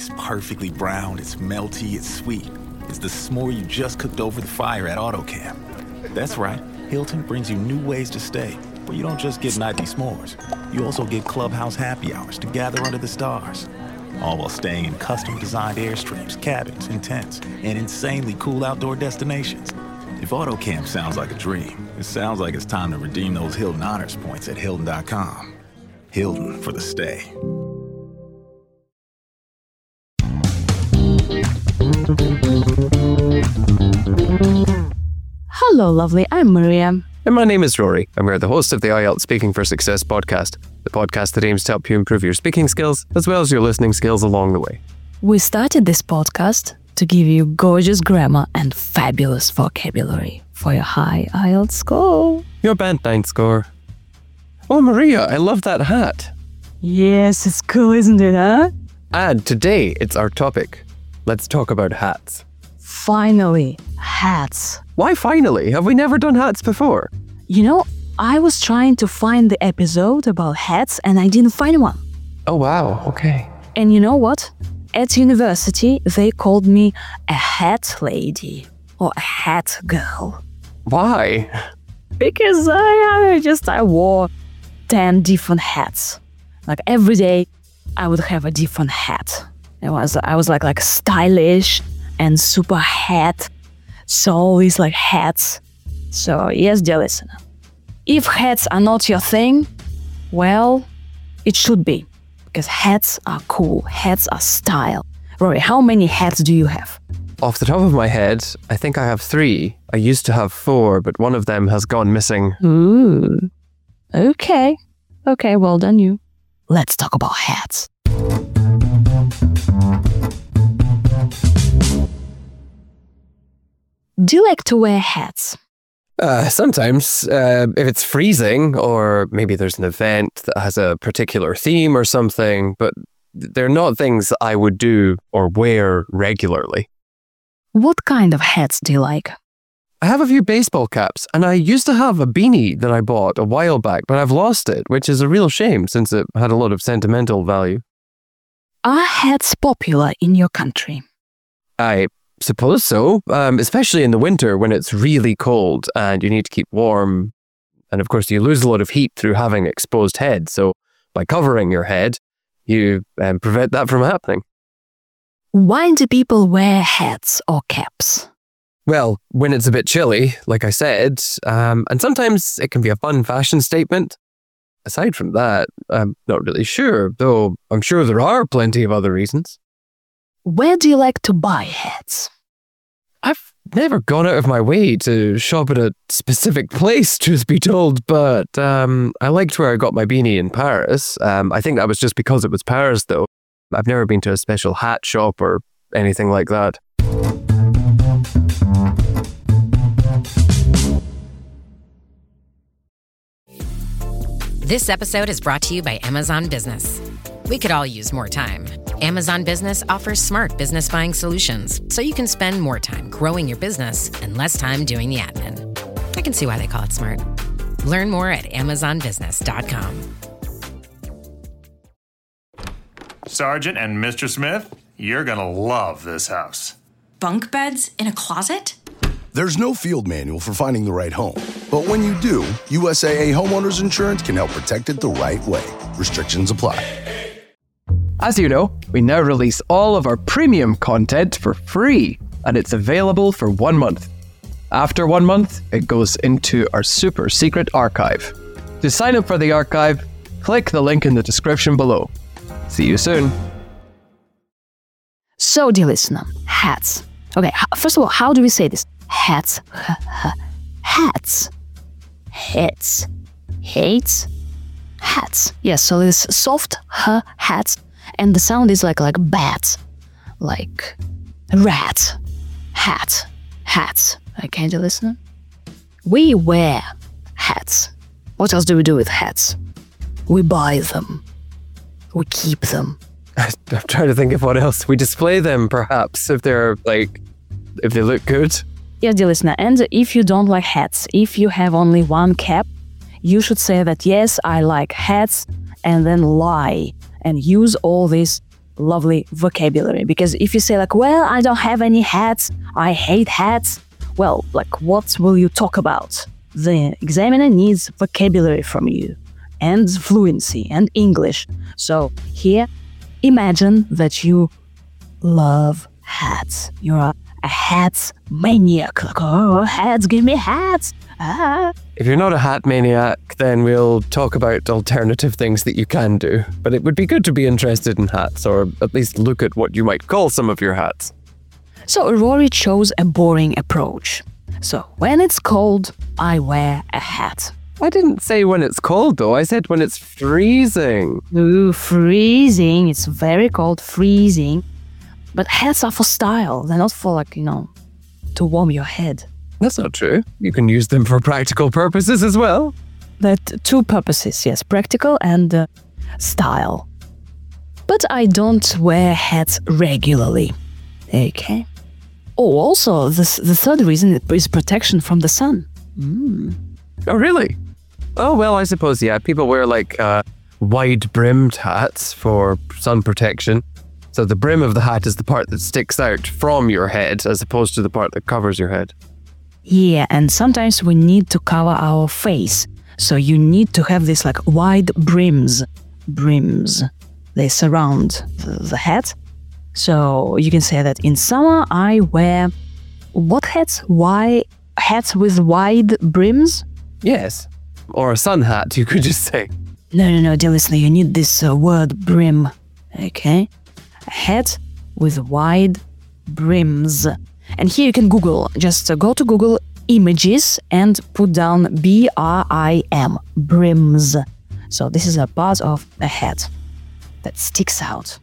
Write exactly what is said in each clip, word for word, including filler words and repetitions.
It's perfectly browned, it's melty, it's sweet. It's the s'more you just cooked over the fire at AutoCamp. That's right, Hilton brings you new ways to stay, where you don't just get nightly s'mores. You also get clubhouse happy hours to gather under the stars, all while staying in custom-designed airstreams, cabins, and tents, and insanely cool outdoor destinations. If AutoCamp sounds like a dream, it sounds like it's time to redeem those Hilton Honors points at Hilton dot com. Hilton for the stay. Hello, lovely. I'm Maria. And my name is Rory, and we're the hosts of the I E L T S Speaking for Success podcast, the podcast that aims to help you improve your speaking skills as well as your listening skills along the way. We started this podcast to give you gorgeous grammar and fabulous vocabulary for your high I E L T S score. Your band nine score. Oh, Maria, I love that hat. Yes, it's cool, isn't it, huh? And today, it's our topic. Let's talk about hats. Finally, hats. Why finally? Have we never done hats before? You know, I was trying to find the episode about hats and I didn't find one. Oh, wow. Okay. And you know what? At university, they called me a hat lady or a hat girl. Why? Because I, I just, I wore ten different hats. Like every day, I would have a different hat. It was, I was like, like stylish and super hat. So all these like hats. So yes, dear listener, if hats are not your thing, well, it should be. Because hats are cool. Hats are style. Rory, how many hats do you have? Off the top of my head, I think I have three. I used to have four, but one of them has gone missing. Ooh. Okay. Okay, well done you. Let's talk about hats. Do you like to wear hats? Uh, sometimes, uh, if it's freezing, or maybe there's an event that has a particular theme or something, but they're not things I would do or wear regularly. What kind of hats do you like? I have a few baseball caps, and I used to have a beanie that I bought a while back, but I've lost it, which is a real shame since it had a lot of sentimental value. Are hats popular in your country? I suppose so, um, especially in the winter when it's really cold and you need to keep warm. And of course, you lose a lot of heat through having exposed head. So by covering your head, you um, prevent that from happening. Why do people wear hats or caps? Well, when it's a bit chilly, like I said, um, and sometimes it can be a fun fashion statement. Aside from that, I'm not really sure, though I'm sure there are plenty of other reasons. Where do you like to buy hats? I've never gone out of my way to shop at a specific place, truth be told, but um, I liked where I got my beanie in Paris. Um, I think that was just because it was Paris, though. I've never been to a special hat shop or anything like that. This episode is brought to you by Amazon Business. We could all use more time. Amazon Business offers smart business buying solutions, so you can spend more time growing your business and less time doing the admin. I can see why they call it smart. Learn more at amazon business dot com. Sergeant and Mister Smith, you're gonna love this house. Bunk beds in a closet? There's no field manual for finding the right home. But when you do, U S A A Homeowners Insurance can help protect it the right way. Restrictions apply. As you know, we now release all of our premium content for free, and it's available for one month. After one month, it goes into our super secret archive. To sign up for the archive, click the link in the description below. See you soon. So, dear listener, hats. Okay, first of all, how do we say this? Hats. Hats. Hats. Hates. Hats. Yes, so this soft h hats, and the sound is like like bats, like rat, hat, hats. Okay, dear listener, we wear hats. What else do we do with hats? We buy them. We keep them. I'm trying to think of what else. We display them, perhaps, if they're like, if they look good. Yes, dear listener, and if you don't like hats, if you have only one cap, you should say that, yes, I like hats, and then lie and use all these lovely vocabulary. Because if you say like, well, I don't have any hats, I hate hats, well, like what will you talk about? The examiner needs vocabulary from you and fluency and English. So here, imagine that you love hats. You're a, a hats maniac. Like, oh, hats, give me hats. Ah. If you're not a hat maniac, then we'll talk about alternative things that you can do. But it would be good to be interested in hats, or at least look at what you might call some of your hats. So Rory chose a boring approach. So when it's cold, I wear a hat. I didn't say when it's cold, though. I said when it's freezing. Ooh, freezing. It's very cold, freezing. But hats are for style. They're not for, like, you know, to warm your head. That's not true. You can use them for practical purposes as well. That two purposes, yes, practical and uh, style. But I don't wear hats regularly. Okay. Oh, also, this, the third reason is protection from the sun. Mm. Oh, really? Oh, well, I suppose, yeah. People wear, like, uh, wide-brimmed hats for sun protection. So the brim of the hat is the part that sticks out from your head as opposed to the part that covers your head. Yeah, and sometimes we need to cover our face. So you need to have these like wide brims. Brims. They surround the, the hat. So you can say that in summer I wear what hats? Why hats with wide brims? Yes. Or a sun hat, you could just say. No, no, no, dear listener, you need this uh, word brim. Okay? A hat with wide brims. And here you can Google, just uh, go to Google Images and put down B R I M, brims. So this is a part of a hat that sticks out.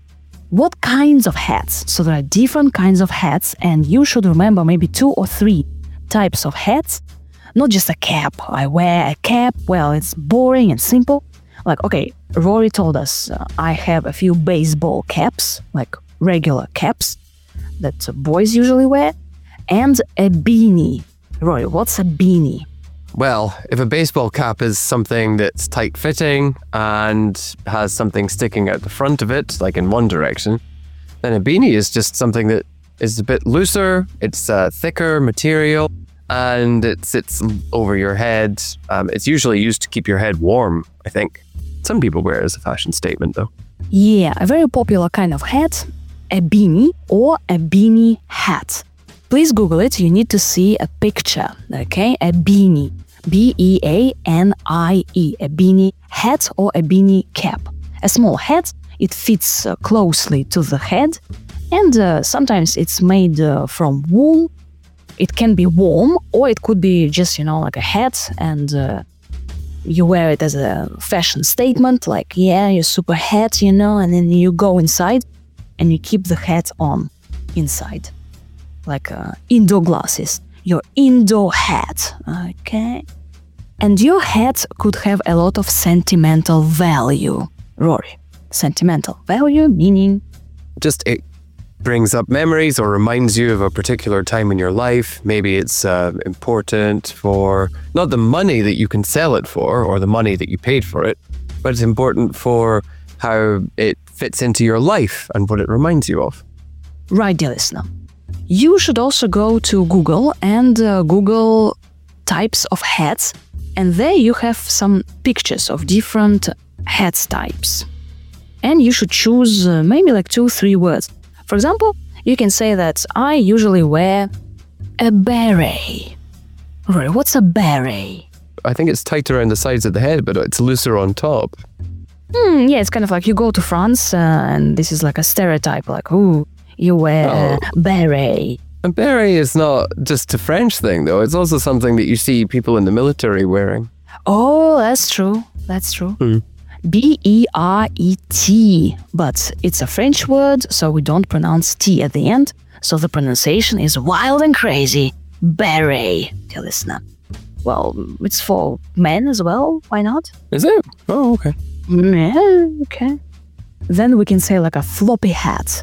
What kinds of hats? So there are different kinds of hats, and you should remember maybe two or three types of hats. Not just a cap. I wear a cap, well, it's boring and simple. Like, okay, Rory told us uh, I have a few baseball caps, like regular caps that boys usually wear, and a beanie. Roy, what's a beanie? Well, if a baseball cap is something that's tight-fitting and has something sticking out the front of it, like in one direction, then a beanie is just something that is a bit looser, it's a thicker material, and it sits over your head. Um, it's usually used to keep your head warm, I think. Some people wear it as a fashion statement, though. Yeah, a very popular kind of hat, a beanie or a beanie hat. Please Google it, you need to see a picture, okay? A beanie, B E A N I E, a beanie hat or a beanie cap. A small hat, it fits uh, closely to the head, and uh, sometimes it's made uh, from wool. It can be warm, or it could be just, you know, like a hat, and uh, you wear it as a fashion statement, like, yeah, you're super hat, you know, and then you go inside and you keep the hat on inside. Like uh, indoor glasses, your indoor hat, okay? And your hat could have a lot of sentimental value. Rory, sentimental value meaning? Just it brings up memories or reminds you of a particular time in your life. Maybe it's uh, important for not the money that you can sell it for or the money that you paid for it, but it's important for how it fits into your life and what it reminds you of. Right, dear listener. You should also go to Google and uh, Google types of hats, and there you have some pictures of different hat types. And you should choose uh, maybe like two, three words. For example, you can say that I usually wear a beret. Right, what's a beret? I think it's tight around the sides of the head, but it's looser on top. Hmm, yeah, it's kind of like you go to France, uh, and this is like a stereotype, like, ooh, you wear Oh. a beret. A beret is not just a French thing, though. It's also something that you see people in the military wearing. Oh, that's true. That's true. Hmm. B E R E T. But it's a French word, so we don't pronounce T at the end. So the pronunciation is wild and crazy. Beret, dear listener. Well, it's for men as well. Why not? Is it? Oh, okay. Yeah, okay. Then we can say like a floppy hat.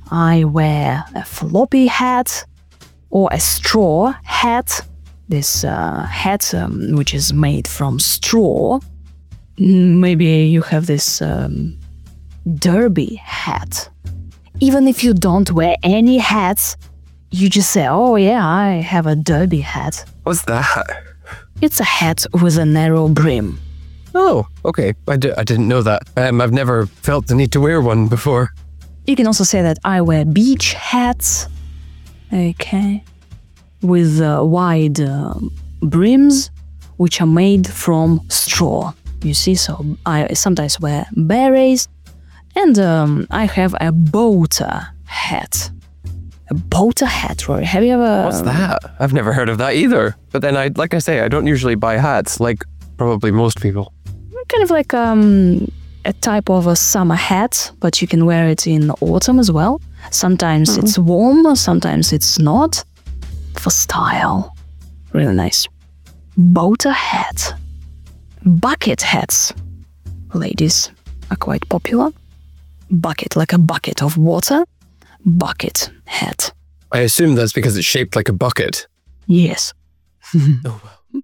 I wear a floppy hat or a straw hat. This uh, hat um, which is made from straw. Maybe you have this um, derby hat. Even if you don't wear any hats, you just say, oh yeah, I have a derby hat. What's that? It's a hat with a narrow brim. Oh, okay. I, d- I didn't know that. Um, I've never felt the need to wear one before. You can also say that I wear beach hats, okay, with uh, wide uh, brims, which are made from straw. You see, so I sometimes wear berets, and um, I have a boater hat. A boater hat, Rory. Have you ever? What's that? I've never heard of that either. But then, I, like I say, I don't usually buy hats, like probably most people. Kind of like um, a type of a summer hat, but you can wear it in autumn as well. Sometimes mm-hmm. it's warm, sometimes it's not. For style. Really nice. Boater hat. Bucket hats, ladies, are quite popular. Bucket, like a bucket of water. Bucket hat. I assume that's because it's shaped like a bucket. Yes. Oh,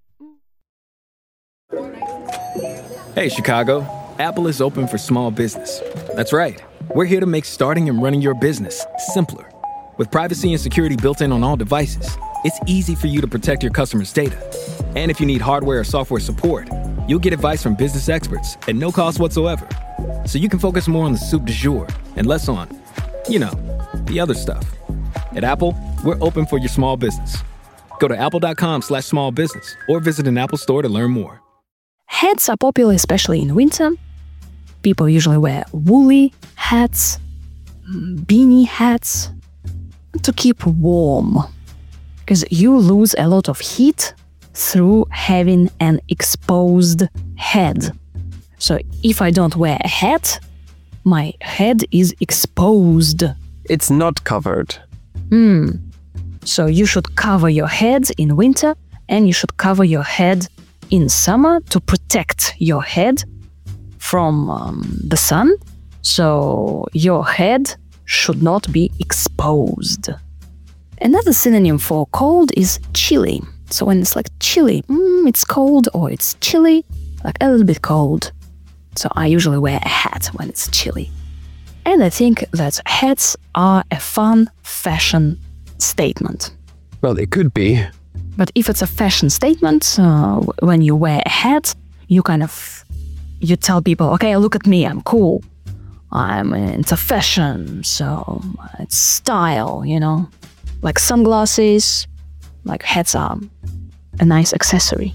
well. Hey, Chicago. Apple is open for small business. That's right. We're here to make starting and running your business simpler. With privacy and security built in on all devices, it's easy for you to protect your customers' data. And if you need hardware or software support, you'll get advice from business experts at no cost whatsoever. So you can focus more on the soup du jour and less on, you know, the other stuff. At Apple, we're open for your small business. Go to apple.com slash small business or visit an Apple store to learn more. Hats are popular especially in winter. People usually wear woolly hats, beanie hats, to keep warm. Because you lose a lot of heat through having an exposed head. So if I don't wear a hat, my head is exposed. It's not covered. Hmm. So you should cover your head in winter and you should cover your head in summer to protect your head from um, the sun. So your head should not be exposed. Another synonym for cold is chilly. So when it's like chilly, mm, it's cold or it's chilly, like a little bit cold. So I usually wear a hat when it's chilly. And I think that hats are a fun fashion statement. Well, they could be. But if it's a fashion statement, uh, when you wear a hat, you kind of, you tell people, okay, look at me, I'm cool. I'm into fashion, so it's style, you know. Like sunglasses, like hats are a nice accessory.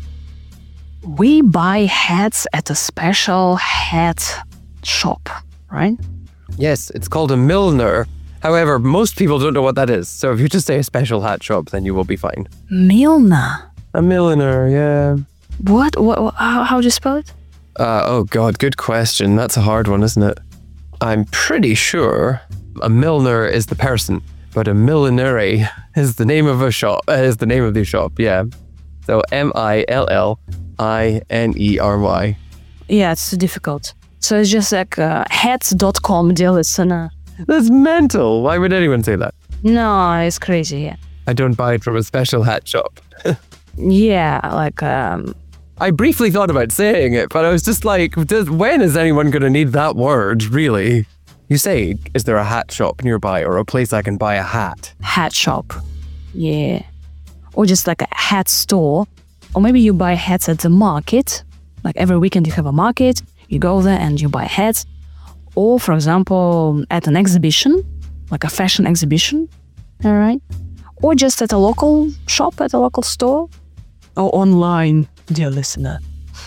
We buy hats at a special hat shop, right? Yes, it's called a milliner. However, most people don't know what that is. So if you just say a special hat shop, then you will be fine. Milliner? A milliner, yeah. What? what, what how, how do you spell it? Uh, oh God, good question. That's a hard one, isn't it? I'm pretty sure a milliner is the person, but a millinery is the name of a shop. Uh, is the name of the shop, yeah. So M I L L I N E R Y. Yeah, it's difficult. So it's just like uh, hats dot com, dear listener. That's mental. Why would anyone say that? No, it's crazy, yeah. I don't buy it from a special hat shop. Yeah, like... um. I briefly thought about saying it, but I was just like, does, when is anyone going to need that word, really? You say, is there a hat shop nearby or a place I can buy a hat? Hat shop. Yeah. Or just like a hat store. Or maybe you buy hats at the market. Like every weekend you have a market, you go there and you buy hats. Or, for example, at an exhibition, like a fashion exhibition, all right? Or just at a local shop, at a local store. Or online, dear listener.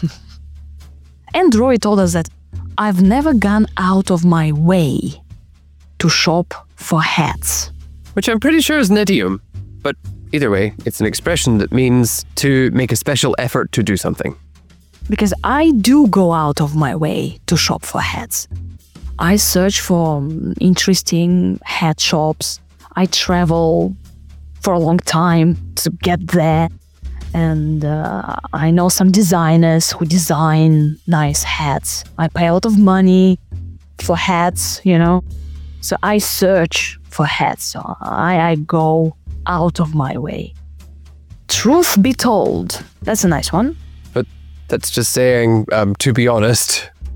And Rory told us that I've never gone out of my way to shop for hats. Which I'm pretty sure is an idiom. But either way, it's an expression that means to make a special effort to do something. Because I do go out of my way to shop for hats. I search for interesting hat shops. I travel for a long time to get there. And uh, I know some designers who design nice hats. I pay a lot of money for hats, you know. So I search for hats. So I, I go out of my way. Truth be told, that's a nice one. But that's just saying, um, to be honest.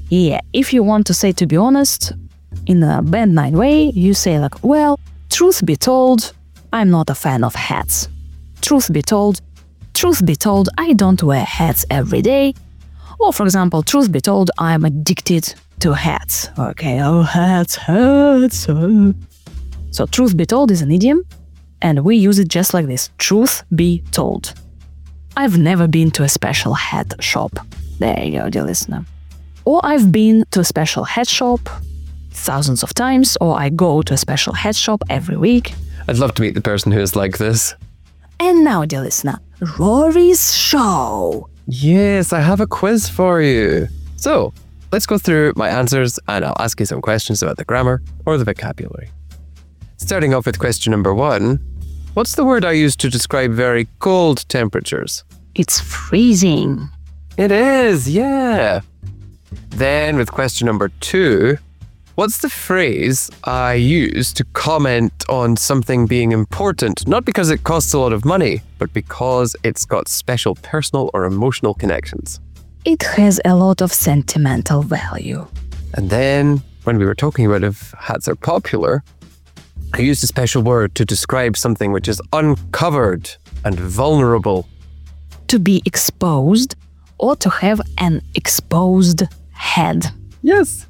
Yeah, if you want to say to be honest, in a band nine way, you say like, well, truth be told, I'm not a fan of hats. Truth be told, truth be told, I don't wear hats every day. Or for example, truth be told, I'm addicted to hats. Okay, oh, hats, hats. Oh. So truth be told is an idiom, and we use it just like this. Truth be told. I've never been to a special hat shop. There you go, dear listener. Or I've been to a special hat shop thousands of times, or I go to a special hat shop every week. I'd love to meet the person who is like this. And now, dear listener, Rory's show. Yes, I have a quiz for you. So, let's go through my answers and I'll ask you some questions about the grammar or the vocabulary. Starting off with question number one, what's the word I use to describe very cold temperatures? It's freezing. It is, yeah. Then with question number two, what's the phrase I use to comment on something being important, not because it costs a lot of money, but because it's got special personal or emotional connections? It has a lot of sentimental value. And then, when we were talking about if hats are popular, I used a special word to describe something which is uncovered and vulnerable. To be exposed or to have an exposed head. Yes.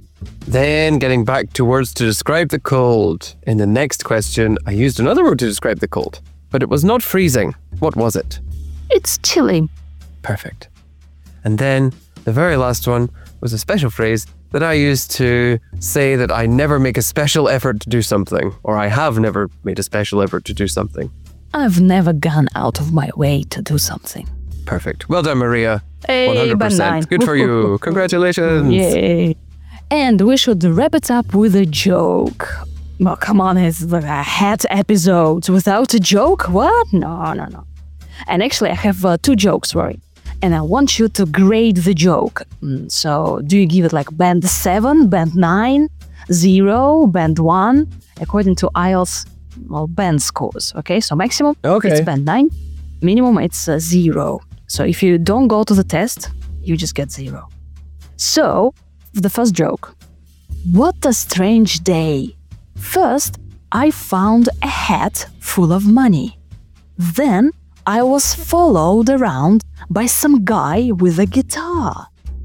Then, getting back to words to describe the cold. In the next question, I used another word to describe the cold, but it was not freezing. What was it? It's chilly. Perfect. And then, the very last one was a special phrase that I used to say that I never make a special effort to do something, or I have never made a special effort to do something. I've never gone out of my way to do something. Perfect. Well done, Maria. Hey, one hundred percent. nine. Good for you. Congratulations. Yay. And we should wrap it up with a joke. Well, come on, it's like a hat episode without a joke? What? No, no, no. And actually, I have uh, two jokes, Rory. And I want you to grade the joke. Mm, so, do you give it like band seven, band nine, zero, band one, according to I E L T S, well, band scores, okay? So, maximum, Okay. it's band nine. Minimum, it's uh, zero. So, if you don't go to the test, you just get zero. So, the first joke. What a strange day. First, I found a hat full of money. Then, I was followed around by some guy with a guitar.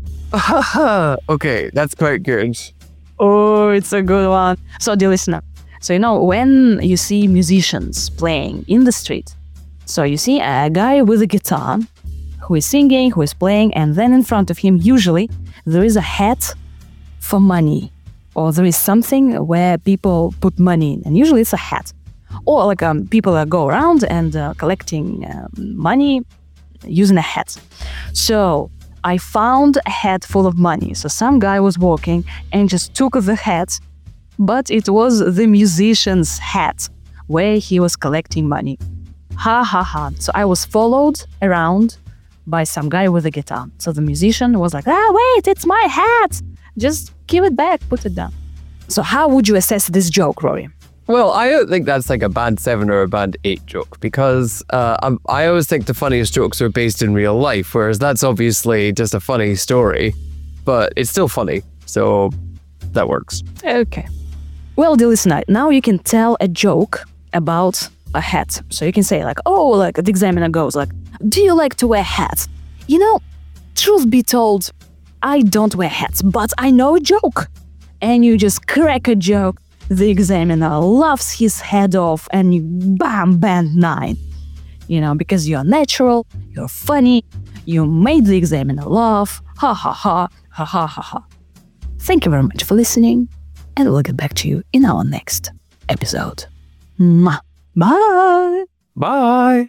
Okay, that's quite good. Oh, it's a good one. So, dear listener, so you know, when you see musicians playing in the street, so you see a guy with a guitar who is singing, who is playing, and then in front of him, usually, there is a hat for money, or there is something where people put money in, and usually it's a hat. Or like um, people uh, go around and uh, collecting uh, money using a hat. So I found a hat full of money. So some guy was walking and just took the hat, but it was the musician's hat where he was collecting money. Ha ha ha. So I was followed around by some guy with a guitar. So the musician was like, ah, wait, it's my hat. Just give it back, put it down. So how would you assess this joke, Rory? Well, I don't think that's like a band seven or a band eight joke because uh, I'm, I always think the funniest jokes are based in real life, whereas that's obviously just a funny story, but it's still funny, so that works. Okay. Well, dear listener, now you can tell a joke about a hat. So you can say like, oh, like the examiner goes like, do you like to wear hats? You know, truth be told, I don't wear hats, but I know a joke. And you just crack a joke. The examiner laughs his head off and you bam, band nine. You know, because you're natural, you're funny, you made the examiner laugh. Ha ha ha, ha ha ha ha. Thank you very much for listening, and we'll get back to you in our next episode. Mwah. Bye! Bye!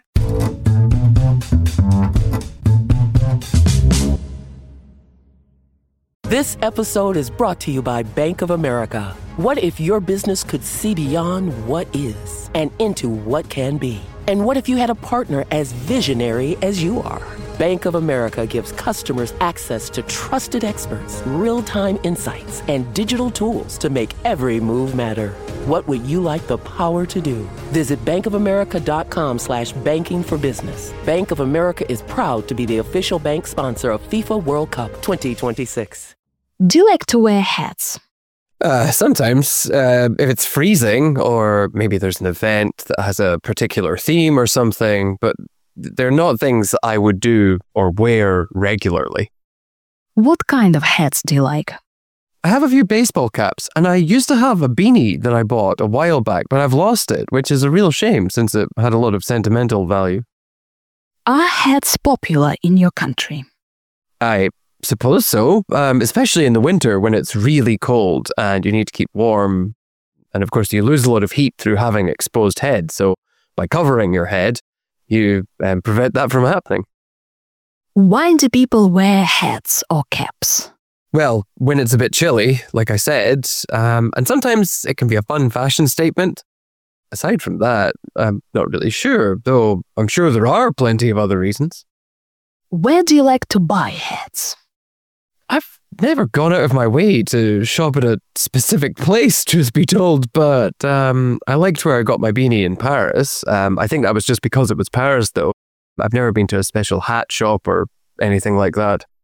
This episode is brought to you by Bank of America. What if your business could see beyond what is and into what can be? And what if you had a partner as visionary as you are? Bank of America gives customers access to trusted experts, real-time insights, and digital tools to make every move matter. What would you like the power to do? Visit bankofamerica.com slash banking for business. Bank of America is proud to be the official bank sponsor of FIFA World Cup twenty twenty-six. Do you like to wear hats? Uh, sometimes, uh, if it's freezing, or maybe there's an event that has a particular theme or something, but they're not things I would do or wear regularly. What kind of hats do you like? I have a few baseball caps, and I used to have a beanie that I bought a while back, but I've lost it, which is a real shame since it had a lot of sentimental value. Are hats popular in your country? I suppose so, um, especially in the winter when it's really cold and you need to keep warm. And of course, you lose a lot of heat through having exposed head, so by covering your head, you um, prevent that from happening. Why do people wear hats or caps? Well, when it's a bit chilly, like I said, um, and sometimes it can be a fun fashion statement. Aside from that, I'm not really sure, though I'm sure there are plenty of other reasons. Where do you like to buy hats? I've never gone out of my way to shop at a specific place, truth be told, but um, I liked where I got my beanie in Paris. Um, I think that was just because it was Paris, though. I've never been to a special hat shop or anything like that.